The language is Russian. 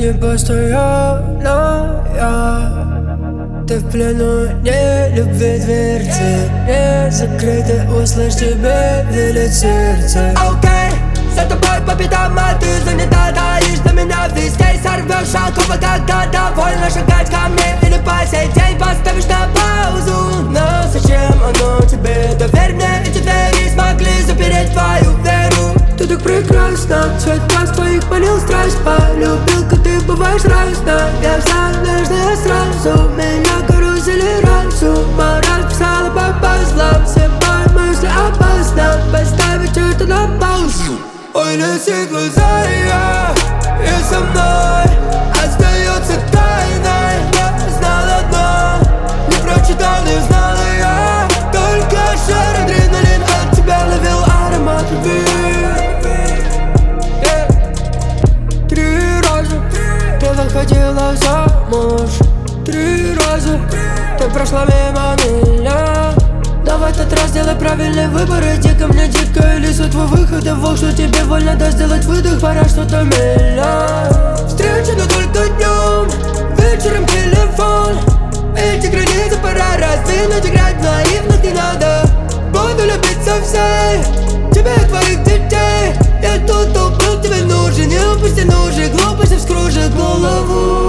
не постоянная. Ты в плену не любви дверцы, не закрыты, услышь, тебе велит сердце. Окей, за тобой по пятам, а ты занята, даришь на меня везде. Сорвешь оковы, когда довольно шагать ко мне. Или по сей день поставишь на паузу. Но зачем оно тебе? Доверь мне, эти двери смогли запереть твою веру. Ты так прекрасна, цвет глаз твоих манил страсть. Полюбил, как ты бываешь разная. Я знаешь, я сразу меня карусели разум. Расписала по пазлам, все мои мысли опасно. Поставить это на паузу. Ой, леси глаза, и со мной остается тайной. Я знал одно, не прочитал, не узнала я. Только шар адреналин от тебя ловил аромат любви. Три раза ты выходила замуж, 3 раза ты прошла мимо меня. Давай в этот раз сделай правильный выбор, иди ко мне, дико, или за твой выход. Я волк, что тебе больно, да сделать выдох, пора что-то менять. Встреча, но только днем, вечером телефон. Эти границы пора раздвинуть, играть наивно не надо. Буду любить со всей, тебя и твоих детей. Я тут убил, тебе нужен, не упусти ножи, глупости вскружит голову.